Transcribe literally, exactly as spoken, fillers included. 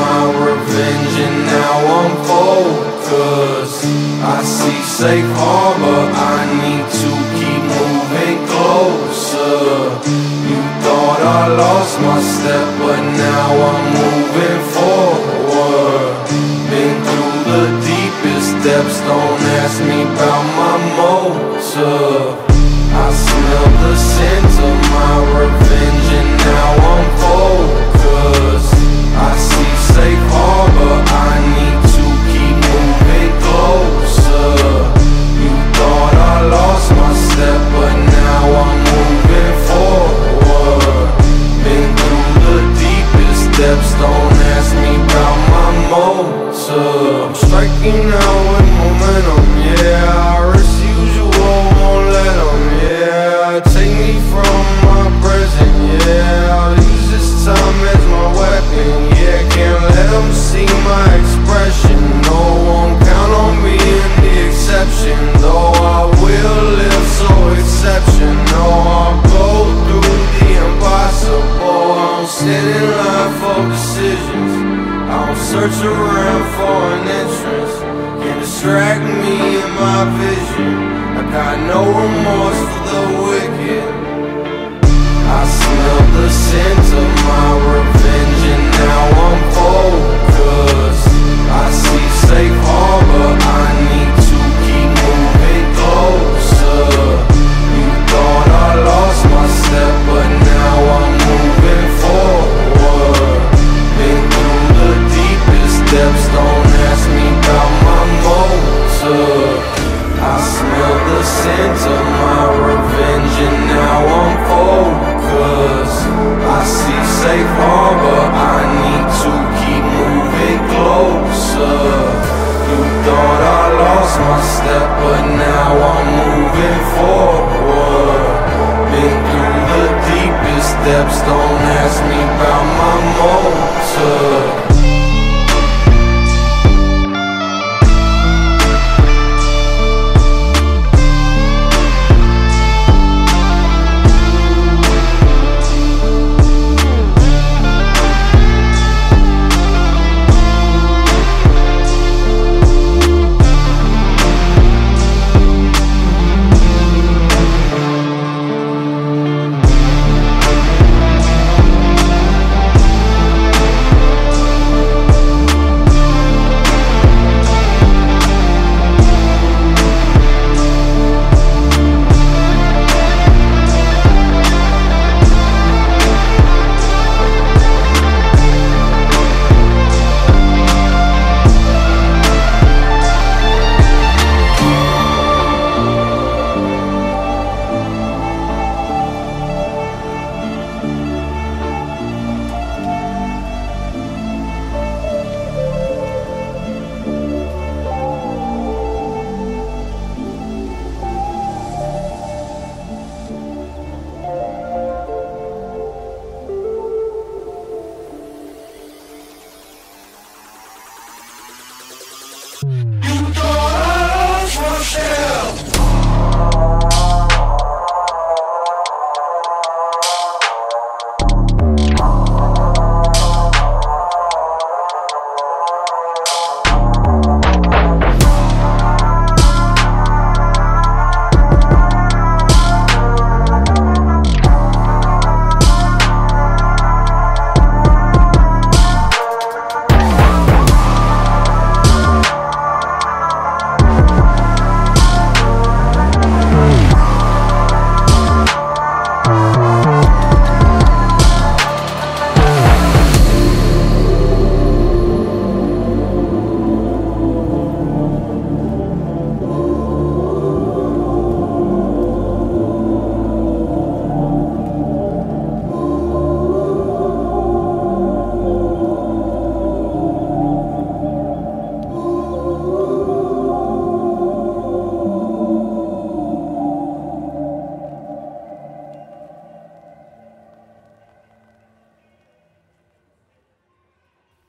my revenge and now I'm focused. I see safe harbor, I need to keep moving closer. You thought I lost my step, but now I'm moving forward. Been through the deepest depths, don't ask me about my motive. I smell the scent of my revenge and now I'm focused. I see safe harbor, I need to keep moving closer. You thought I lost my step, but now I'm moving forward. Been through the deepest depths, don't ask me about my motive. I'm striking out with momentum, yeah. I risk usual, won't let 'em, yeah. Take me from my present, yeah. I'll use this time as my weapon, yeah. Can't let 'em see my expression. No one count on being the exception, though I will live so exceptional. I'll go through the impossible. I don't stand in line for decisions. I don't search around for an entrance. Can't distract me in my vision. I got no remorse for the wicked. I smell the scent of my